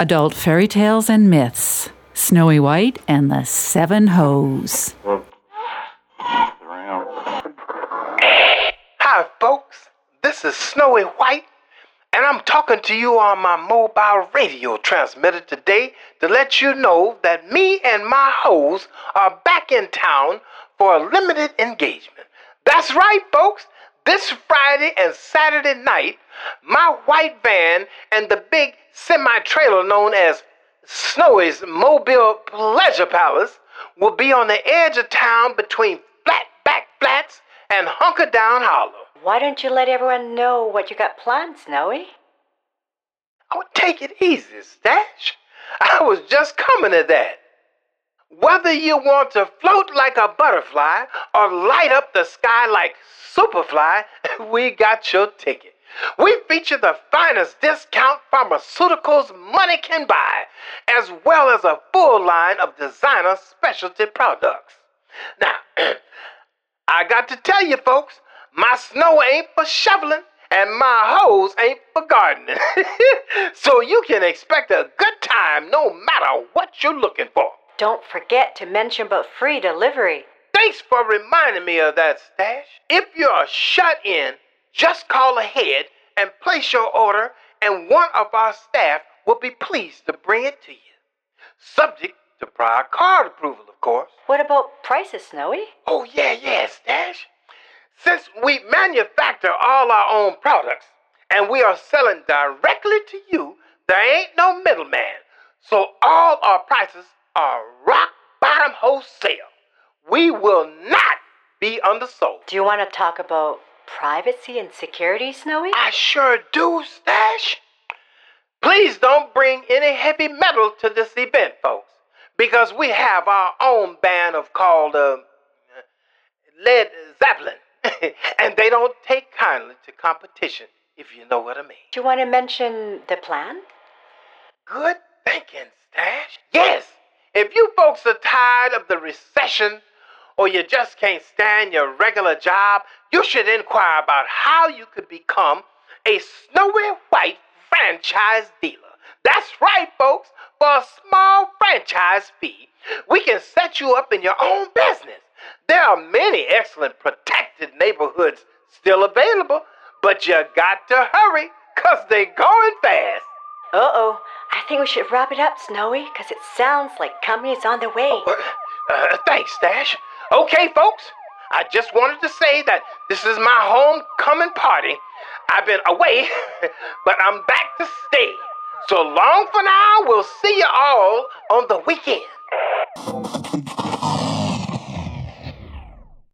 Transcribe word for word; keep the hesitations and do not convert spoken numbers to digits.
Adult Fairy Tales and Myths. Snowy White and the Seven Hoes. Hi, folks. This is Snowy White, and I'm talking to you on my mobile radio transmitter today to let you know that me and my hoes are back in town for a limited engagement. That's right, folks. This Friday and Saturday night, my white van and the big semi-trailer known as Snowy's Mobile Pleasure Palace will be on the edge of town between Flatback Flats and Hunker Down Hollow. Why don't you let everyone know what you got planned, Snowy? Oh, take it easy, Stash. I was just coming to that. Whether you want to float like a butterfly or light up the sky like Superfly, we got your ticket. We feature the finest discount pharmaceuticals money can buy, as well as a full line of designer specialty products. Now, I got to tell you folks, my snow ain't for shoveling and my hose ain't for gardening. So you can expect a good time no matter what you're looking for. Don't forget to mention about free delivery. Thanks for reminding me of that, Stash. If you're shut in, just call ahead and place your order, and one of our staff will be pleased to bring it to you. Subject to prior card approval, of course. What about prices, Snowy? Oh, yeah, yeah, Stash. Since we manufacture all our own products and we are selling directly to you, there ain't no middleman. So all our prices are rock bottom wholesale. We will not be undersold. Do you want to talk about privacy and security, Snowy? I sure do, Stash. Please don't bring any heavy metal to this event, folks, because we have our own band of called uh, Led Zeppelin, and they don't take kindly to competition, if you know what I mean. Do you want to mention the plan? Good thinking, Stash. Yes, if you folks are tired of the recession or you just can't stand your regular job, you should inquire about how you could become a Snowy White franchise dealer. That's right, folks. For a small franchise fee, we can set you up in your own business. There are many excellent protected neighborhoods still available, but you got to hurry, because they're going fast. Uh-oh. I think we should wrap it up, Snowy, because it sounds like company's on the way. Uh, uh, thanks, Stash. Okay, folks, I just wanted to say that this is my homecoming party. I've been away, but I'm back to stay. So long for now. We'll see you all on the weekend.